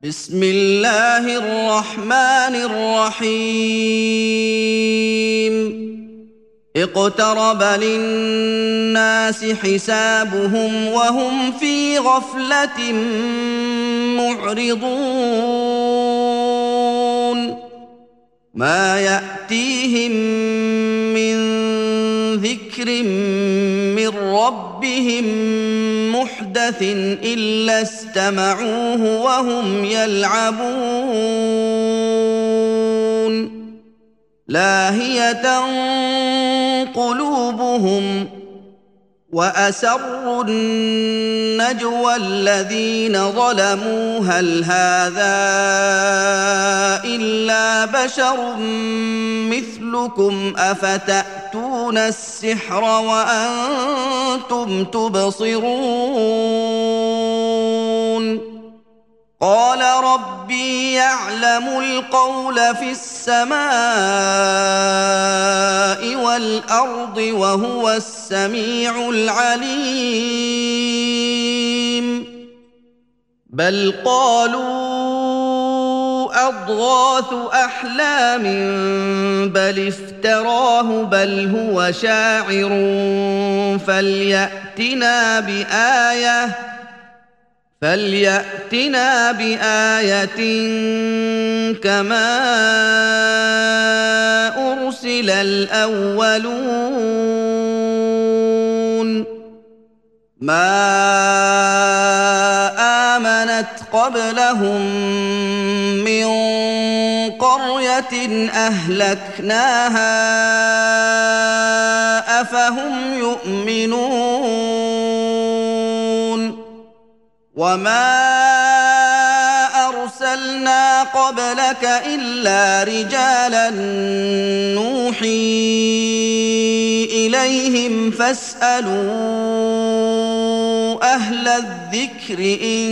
بسم الله الرحمن الرحيم اقترب للناس حسابهم وهم في غفلة معرضون ما يأتيهم من ذكر من ربهم محدث إلا استمعوه وهم يلعبون لاهية قلوبهم وأسروا النجوى الذين ظلموا هل هذا إلا بشر مثلكم أفتأتون السحر وأنتم تبصرون قال ربي يعلم القول في السماء والأرض وهو السميع العليم بل قالوا أضغاث أحلام بل افتراه بل هو شاعر فليأتنا بآية كما أرسل الأولون ما آمنت قبلهم من قرية أهلكناها أفهم يؤمنون وما أرسلنا قبلك إلا رجالا نوحي إليهم فاسألوا أهل الذكر إن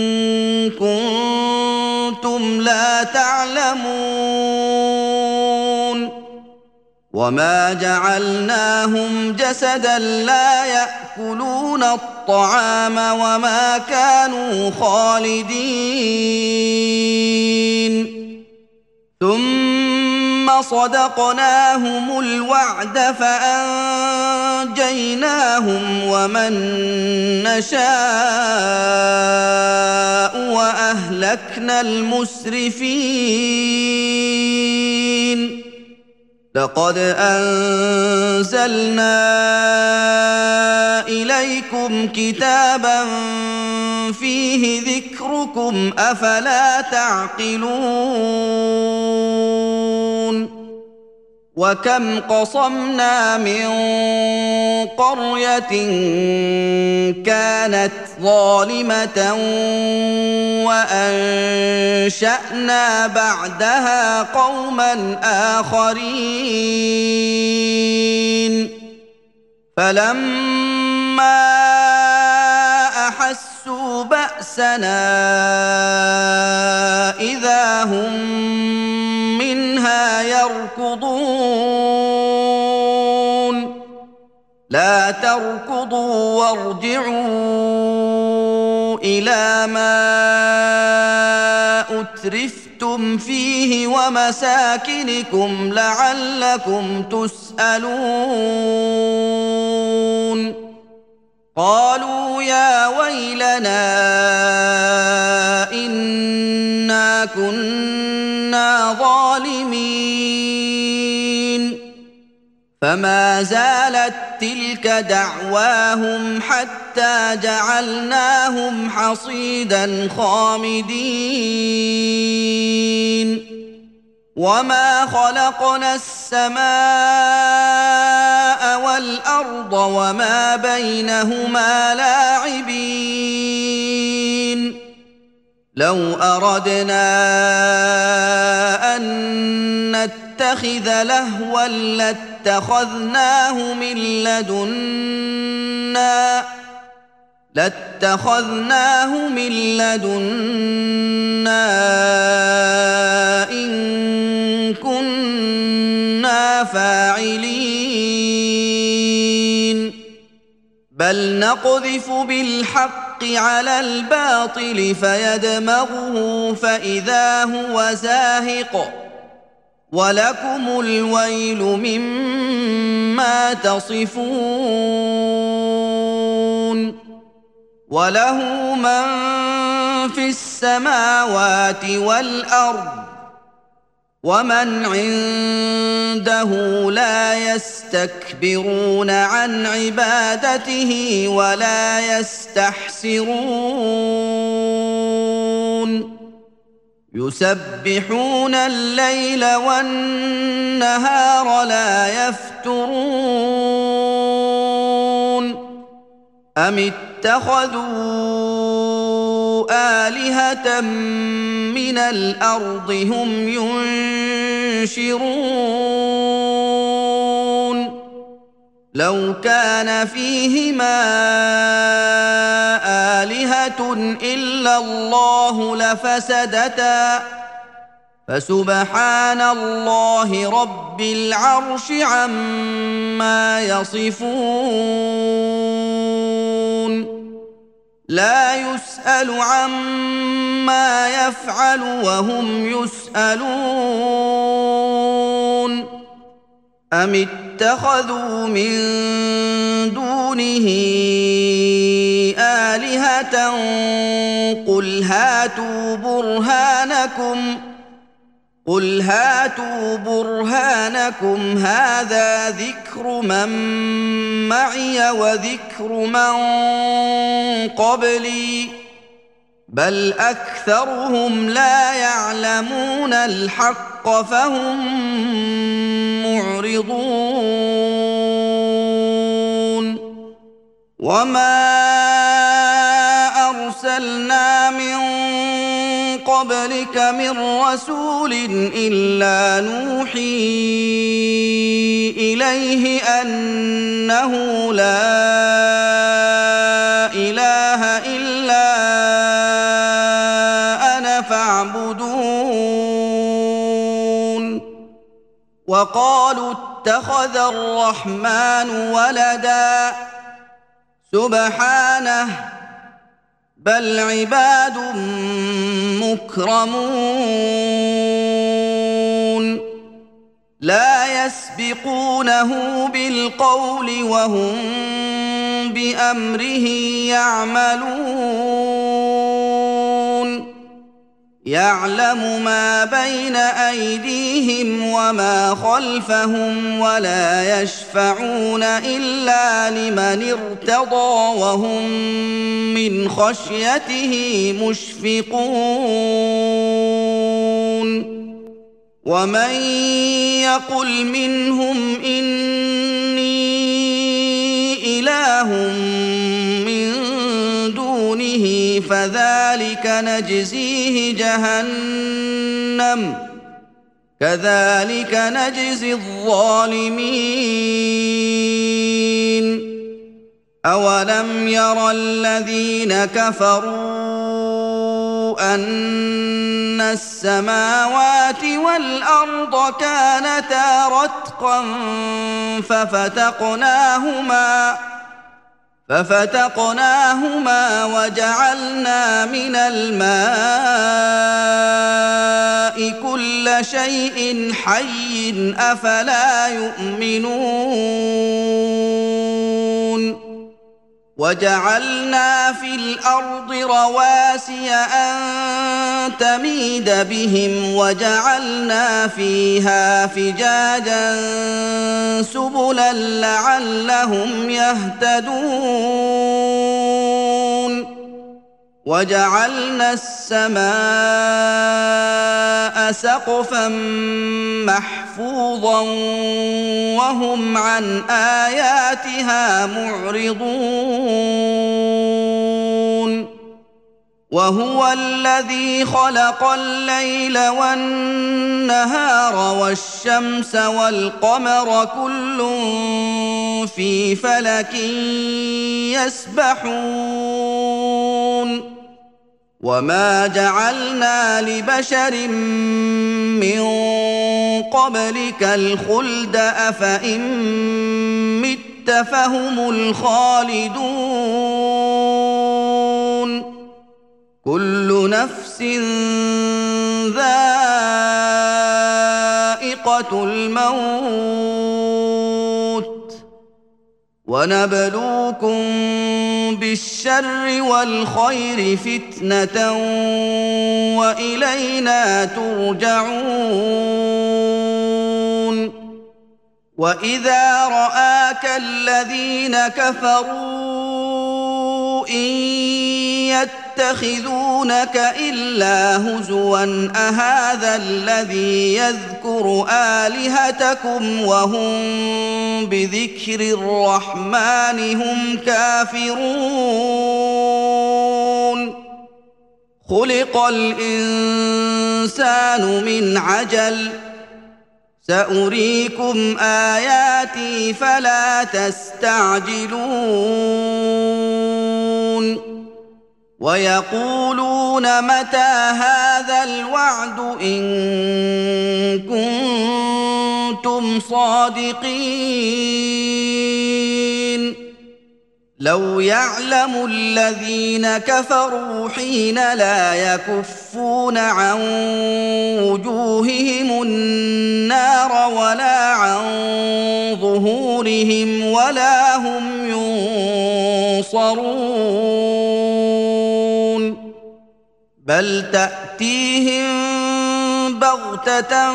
كنتم لا تعلمون وما جعلناهم جسدا لا يأكلون الطعام وما كانوا خالدين ثم صدقناهم الوعد فأنجيناهم ومن نشاء وأهلكنا المسرفين لقد أنزلنا إليكم كتابا فيه ذكركم أفلا تعقلون وكم قصمنا من قرية كانت ظالمة وأنشأنا بعدها قوما آخرين فلما أحسوا بأسنا إذا هم منها يركضون لا تركضوا وارجعوا إلى ما أترفتم فيه ومساكنكم لعلكم تسألون قالوا يا ويلنا إنا كنا ظالمين فما زالت تلك دعواهم حتى جعلناهم حصيدا خامدين وما خلقنا السماء والأرض وما بينهما لاعبين لو أردنا أن نتخذ لهوا لاتخذناه من لدنا إن كنا فاعلين بل نقذف بالحق على الباطل فيدمغه فإذا هو زاهق ولكم الويل مما تصفون وله من في السماوات والأرض ومن عنده لا يستكبرون عن عبادته ولا يستحسرون يسبحون الليل والنهار لا يفترون أم اتخذوا آلهة من الأرض هم ينشرون لو كان فيهما آلهة إلا الله لفسدتا فسبحان الله رب العرش عما يصفون لا يسأل عما يفعل وهم يسألون أم اتخذوا من دونه آلهة قل هاتوا برهانكم هذا ذكر من معي وذكر من قبلي بل أكثرهم لا يعلمون الحق فهم معرضون وما أرسلنا من قبلك من رسول إلا نوحي إليه أنه لا إله إلا أنا فاعبدون وقالوا اتخذ الرحمن ولدا سبحانه بل عباد مكرمون لا يسبقونه بالقول وهم بأمره يعملون يعلم ما بين أيديهم وما خلفهم ولا يشفعون إلا لمن ارتضى وهم من خشيته مشفقون ومن يقل منهم إني إله من دونه فذلك نجزيه جهنم كذلك نجزي الظالمين أولم ير الذين كفروا أن السماوات والأرض كانتا رتقا ففتقناهما وجعلنا من الماء كل شيء حي أفلا يؤمنون وجعلنا في الأرض رواسي أن تميد بهم وجعلنا فيها فجاجا سبلا لعلهم يهتدون وجعلنا السماء سقفا محفوظا وهم عن آياتها معرضون وهو الذي خلق الليل والنهار والشمس والقمر كل في فلك يسبحون وما جعلنا لبشر من قبلك الخلد أفإن مت فهم الخالدون كل نفس ذائقة الموت ونبلوكم بالشر والخير فتنة وإلينا ترجعون وإذا رآك الذين كفروا إن يتخذونك إلا هزوا أهذا الذي يذكر آلهتكم وهم بذكر الرحمن هم كافرون خلق الإنسان من عجل سأريكم آياتي فلا تستعجلون ويقولون متى هذا الوعد إن كنتم صادقين لو يعلم الذين كفروا حين لا يكفون عن وجوههم النار ولا عن ظهورهم ولا هم ينصرون بل تأتيهم بغتة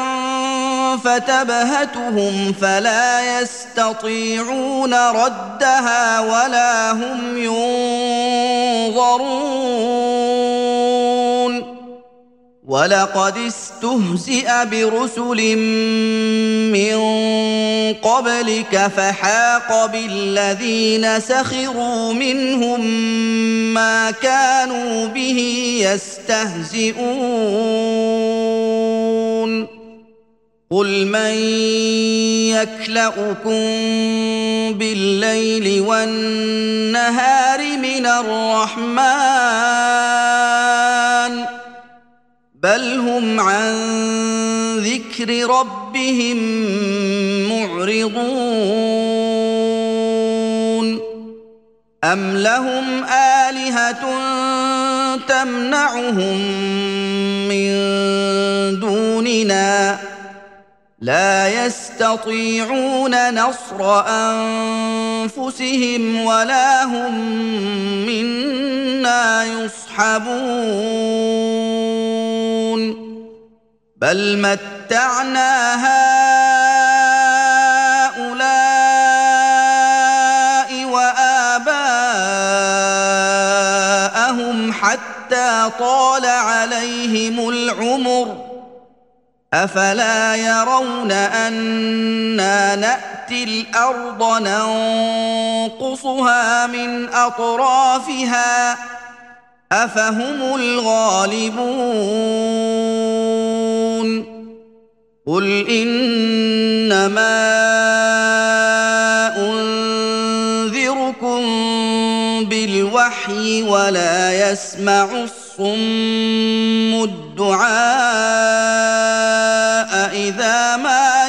فتبهتهم فلا يستطيعون ردها ولا هم ينظرون ولقد استهزئ برسل من قبلك فحاق بالذين سخروا منهم ما كانوا به يستهزئون قل من يكلؤكم بالليل والنهار من الرحمن بل هم عن ذكر ربهم معرضون أم لهم آلهة تمنعهم من دوننا لا يستطيعون نصر أنفسهم ولا هم منا يصحبون بل متعنا هؤلاء وآباءهم حتى طال عليهم العمر أفلا يرون أنا نأتي الأرض ننقصها من أطرافها أفهم الغالبون قل إنما أنذركم بالوحي ولا يسمع الصم الدعاء إذا ما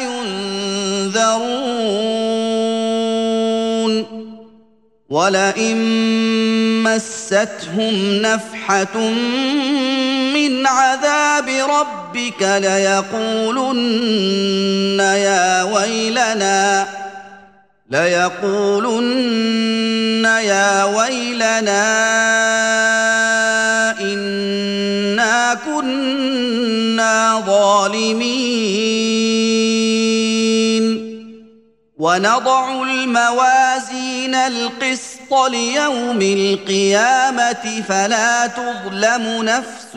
ينذرون ولئن مستهم نفحة من عذاب ربك ليقولن يا ويلنا إنا كنا ظالمين ونضع الموازين القسط ليوم القيامة فلا تظلم نفس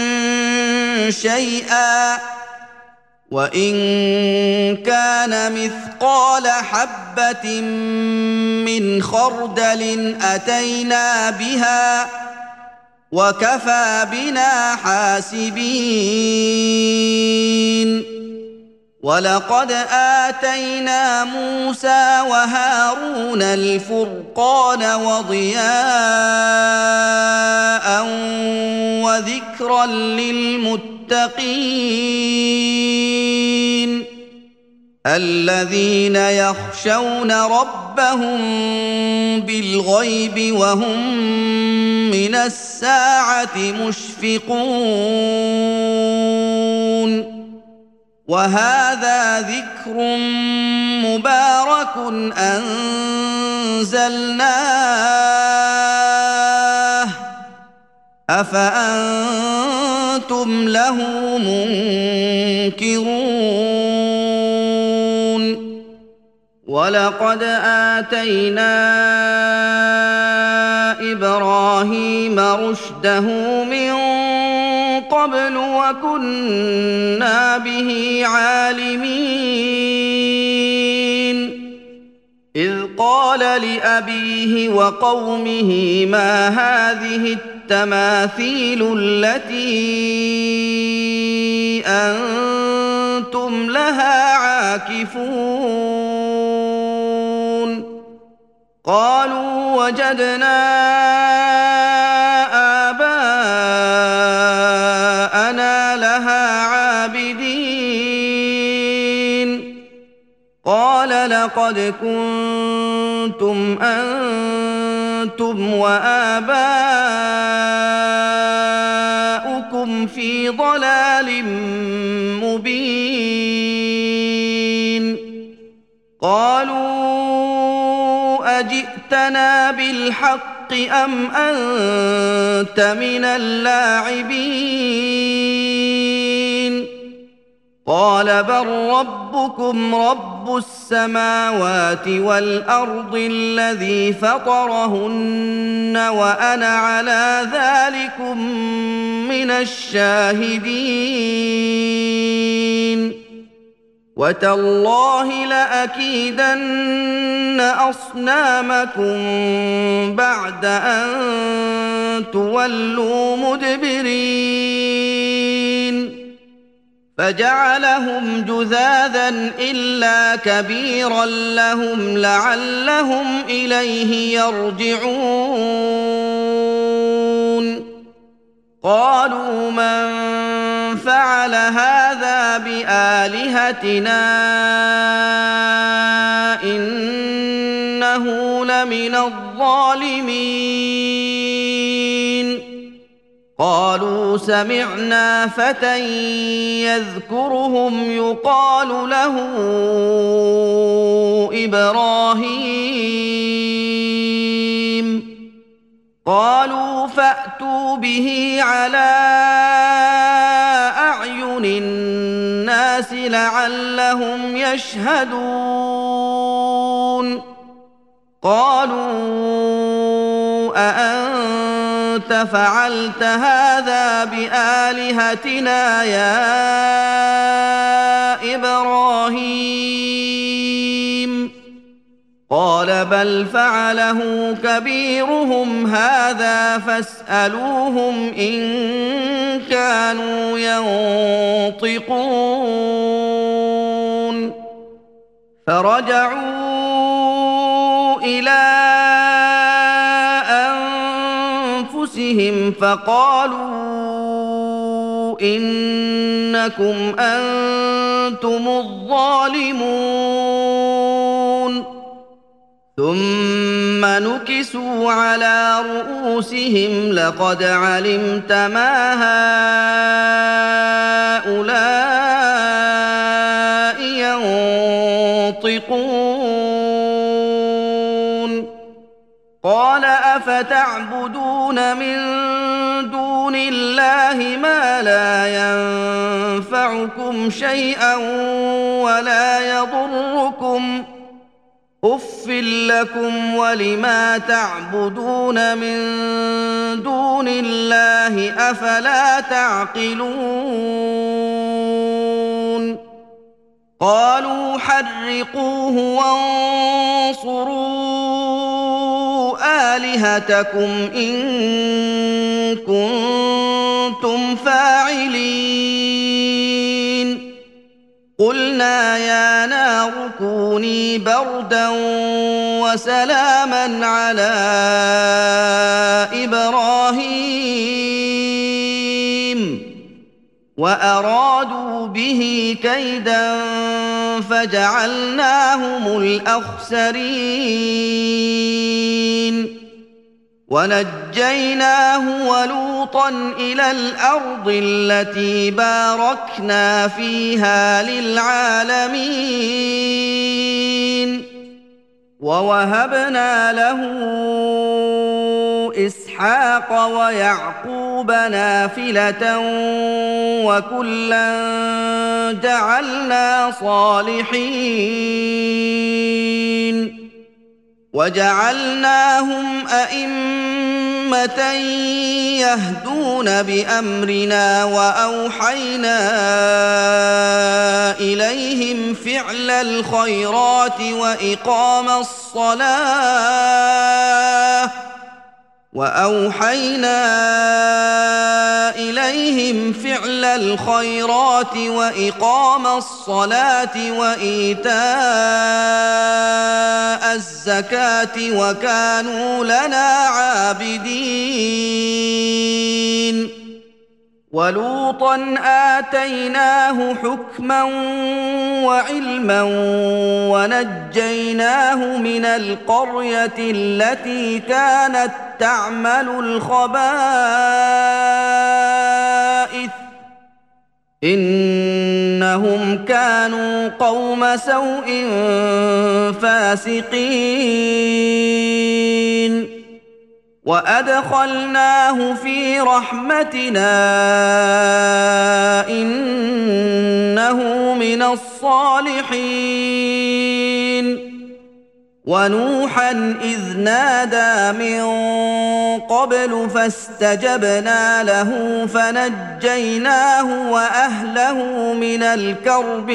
شيئا وإن كان مثقال حبة من خردل أتينا بها وكفى بنا حاسبين ولقد آتينا موسى وهارون الفرقان وضياء وذكرا للمتقين الذين يخشون ربهم بالغيب وهم من الساعة مشفقون وهذا ذكر مبارك أنزلناه أفأنتم له منكرون ولقد آتينا إبراهيم رشده من قبل وكنا به عالمين إذ قال لأبيه وقومه ما هذه التماثيل التي أنتم لها عاكفون قالوا وجدنا آباءنا لها عابدين قال لقد كنتم أنتم وآباؤكم في ضلال مبين قالوا أجئتنا بالحق أم أنت من اللاعبين قال بل ربكم رب السماوات والأرض الذي فطرهن وأنا على ذلكم من الشاهدين وتالله لأكيدن أصنامكم بعد أن تولوا مدبرين فجعلهم جذاذا إلا كبيرا لهم لعلهم إليه يرجعون قالوا من فعل هذا بآلهتنا إنه لمن الظالمين قالوا سمعنا فتى يذكرهم يقال له إبراهيم قالوا فأتوا به على أعين الناس لعلهم يشهدون قالوا أأنت فعلت هذا بآلهتنا يا إبراهيم قال بل فعله كبيرهم هذا فاسألوهم إن كانوا ينطقون فرجعوا إلى أنفسهم فقالوا إنكم أنتم الظالمون ثم نكسوا على رؤوسهم لقد علمت ما هؤلاء ينطقون قال أفتعبدون من دون الله ما لا ينفعكم شيئا ولا يضركم أف لكم ولما تعبدون من دون الله أفلا تعقلون قالوا حرقوه وانصروا آلهتكم إن كنتم فاعلين قلنا يا نار كوني بردا وسلاما على إبراهيم وأرادوا به كيدا فجعلناهم الأخسرين ونجيناه ولوطا إلى الأرض التي باركنا فيها للعالمين ووهبنا له إسحاق ويعقوب نافلة وكلا جعلنا صالحين وجعلناهم أئمة يهدون بأمرنا وأوحينا إليهم فعل الخيرات وإقام الصلاة وإيتاء الزكاة وكانوا لنا عابدين ولوطا آتيناه حكما وعلما ونجيناه من القرية التي كانت تعمل الخبائث إنهم كانوا قوم سوء فاسقين وأدخلناه في رحمتنا إنه من الصالحين ونوحا إذ نادى من قبل فاستجبنا له فنجيناه وأهله من الكرب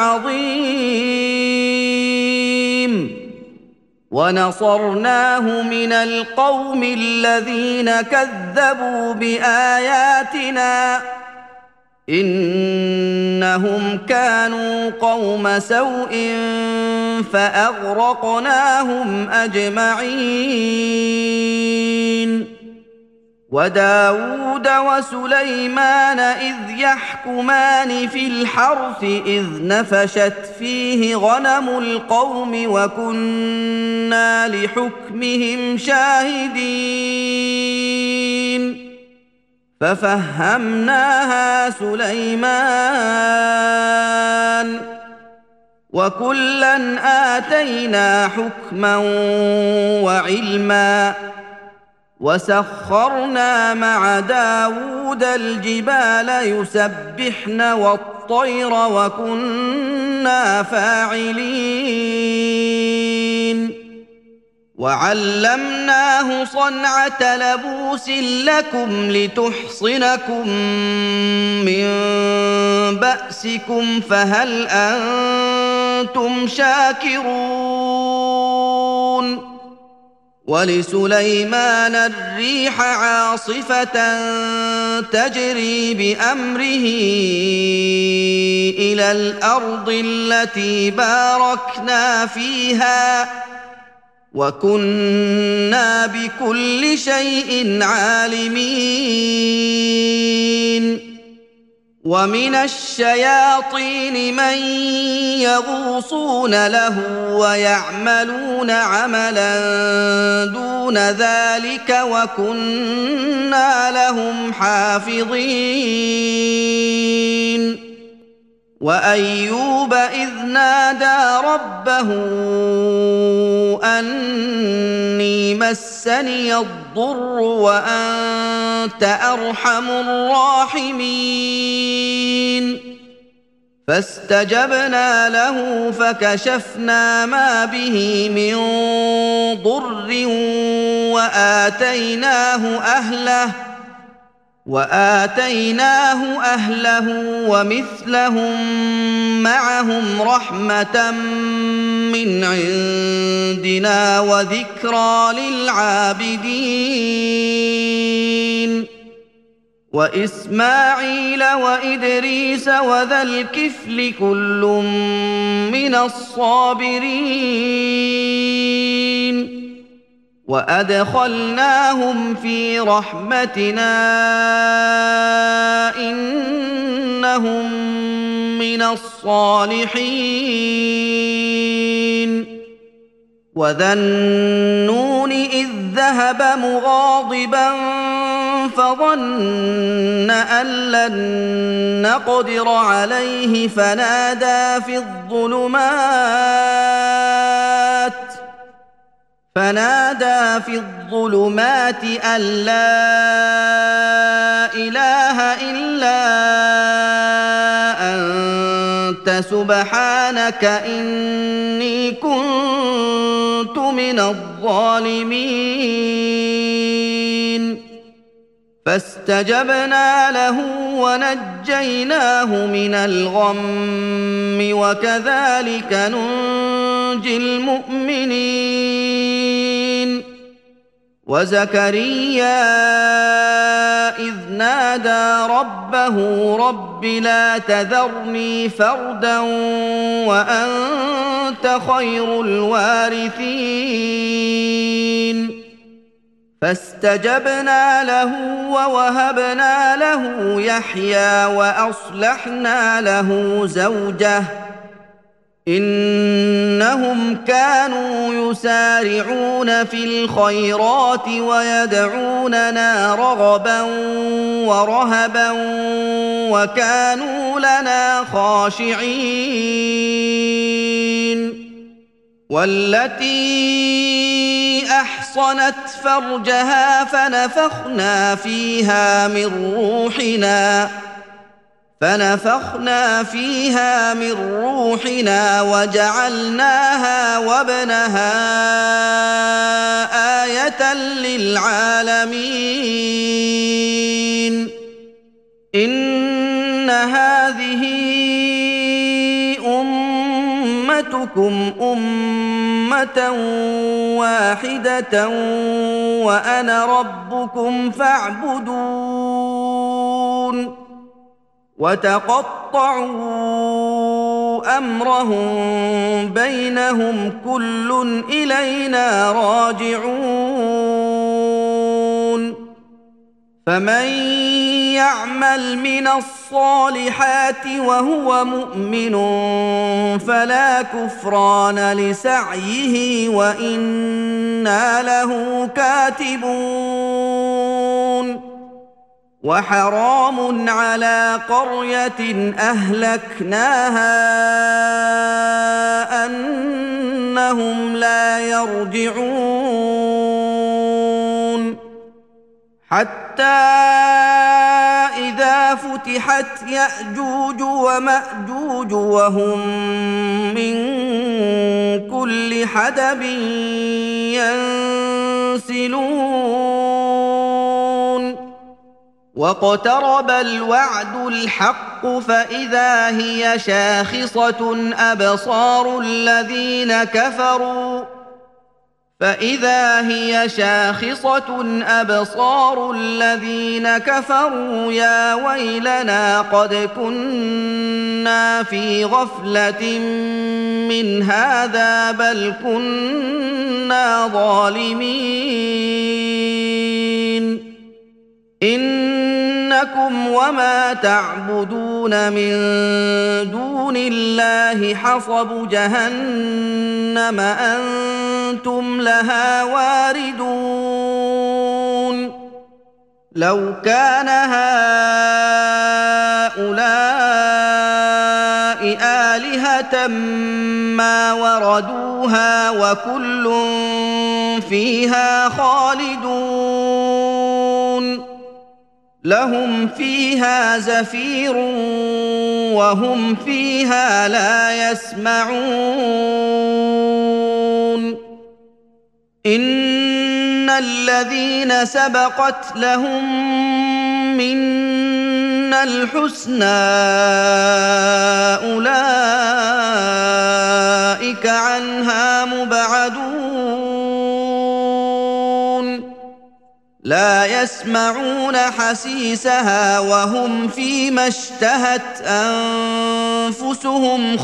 العظيم ونصرناه من القوم الذين كذبوا بآياتنا إنهم كانوا قوم سوء فأغرقناهم أجمعين وداود وسليمان إذ يحكمان في الحرث إذ نفشت فيه غنم القوم وكنا لحكمهم شاهدين ففهمناها سليمان وكلا آتينا حكما وعلما وسخرنا مع داود الجبال يسبحن والطير وكنا فاعلين وعلمناه صنعة لبوس لكم لتحصنكم من بأسكم فهل أنتم شاكرون ولسليمان الريح عاصفة تجري بأمره إلى الأرض التي باركنا فيها وكنا بكل شيء عالمين ومن الشياطين من يغوصون له ويعملون عملا دون ذلك وكنا لهم حافظين وأيوب إذ نادى ربه أني مسني الضر وأنت أرحم الراحمين فاستجبنا له فكشفنا ما به من ضر وآتيناه أهله ومثلهم معهم رحمة من عندنا وذكرى للعابدين وإسماعيل وإدريس وذا الكفل كل من الصابرين وأدخلناهم في رحمتنا إنهم من الصالحين وذا النون إذ ذهب مغاضبا فظن أن لن نقدر عليه فنادى في الظلمات أن لا إله إلا أنت سبحانك إني كنت من الظالمين فاستجبنا له ونجيناه من الغم وكذلك ننجي المؤمنين وزكريا إذ نادى ربه رب لا تذرني فردا وأنت خير الوارثين فاستجبنا له ووهبنا له يحيى وأصلحنا له زوجه إنهم كانوا يسارعون في الخيرات ويدعوننا رغبا ورهبا وكانوا لنا خاشعين والتي أحصنت فرجها فنفخنا فيها من روحنا وجعلناها وابنها آية للعالمين إن هذه أمتكم أمة واحدة وأنا ربكم فاعبدون وتقطعوا أمرهم بينهم كل إلينا راجعون فمن يعمل من الصالحات وهو مؤمن فلا كفران لسعيه وإنا له كاتبون وحرام على قرية أهلكناها أنهم لا يرجعون حتى إذا فتحت يأجوج ومأجوج وهم من كل حدب ينسلون واقترب الوعد الحق فإذا هي شاخصة أبصار الذين كفروا يا ويلنا قد كنا في غفلة من هذا بل كنا ظالمين إنكم وما تعبدون من دون الله حصب جهنم أنتم لها واردون لو كان هؤلاء آلهة ما وردوها وكل فيها خالدون لهم فيها زفير وهم فيها لا يسمعون إن الذين سبقت لهم منا الحسنى أولئك عنها مبعدون لا يسمعون حسيسها وهم فيما اشتهت أنفسهم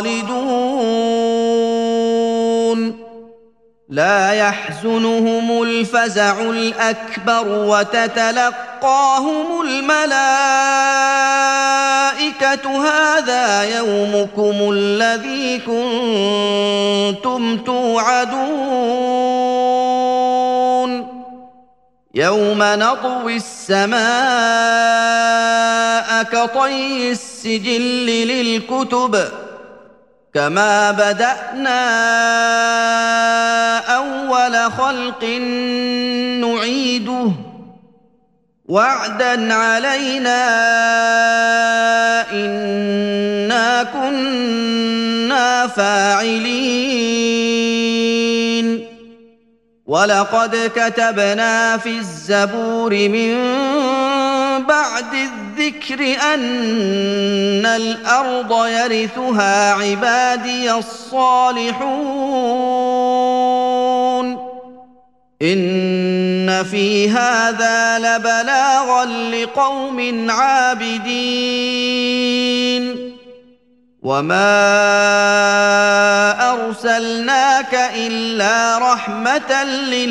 خالدون لا يحزنهم الفزع الأكبر وتتلقاهم الملائكة الْمَلَائِكَةُ هَٰذَا يَوْمُكُمُ الَّذِي كُنتُمْ تُوعَدُونَ يَوْمَ نَطْوِي السَّمَاءَ كَطَيِّ السِّجِلِّ لِلْكُتُبِ كَمَا بَدَأْنَا أَوَّلَ خَلْقٍ نُّعِيدُهُ وَعْدًا عَلَيْنَا إِنَّا كُنَّا فَاعِلِينَ وَلَقَدْ كَتَبْنَا فِي الزَّبُورِ مِن بَعْدِ الذِّكْرِ أَنَّ الْأَرْضَ يَرِثُهَا عِبَادِيَ الصَّالِحُونَ إِنَّ فِي هَذَا لَبَلَاغًا لِقَوْمٍ عَابِدِينَ وَمَا أَرْسَلْنَاكَ إِلَّا رَحْمَةً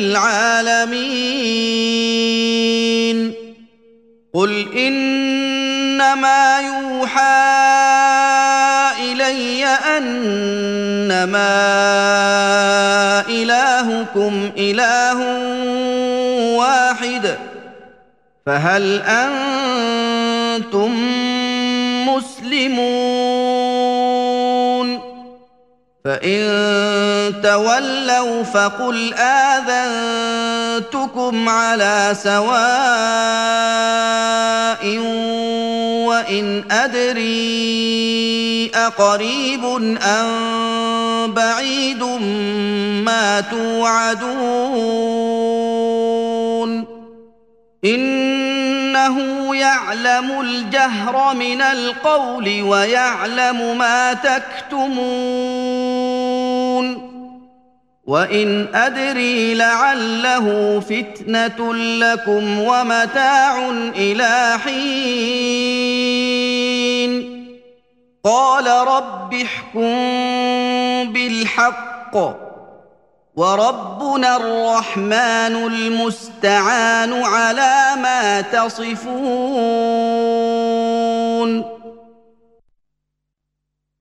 لِّلْعَالَمِينَ قُلْ إِنَّمَا يُوحَىٰ إِلَيَّ أَنَّمَا إِلَٰهُكُمْ إِلَٰهٌ وَاحِدٌ فَهَلْ أَنتُم مُّسْلِمُونَ فَإِن تَوَلَّوْا فَقُلْ آذَنتُكُمْ عَلَىٰ سَوَاءٍ وَإِنْ أَدْرِي أَقَرِيبٌ أَم بَعِيدٌ مَّا تُوعَدُونَ إِنَّهُ يَعْلَمُ الْجَهْرَ مِنَ الْقَوْلِ وَيَعْلَمُ مَا تَكْتُمُونَ وَإِنْ أَدْرِي لَعَلَّهُ فِتْنَةٌ لَّكُمْ وَمَتَاعٌ إِلَىٰ حِينٍ قَالَ رَبِّ احْكُم بِالْحَقِّ وَرَبُّنَا الرَّحْمَٰنُ الْمُسْتَعَانُ عَلَىٰ مَا تَصِفُونَ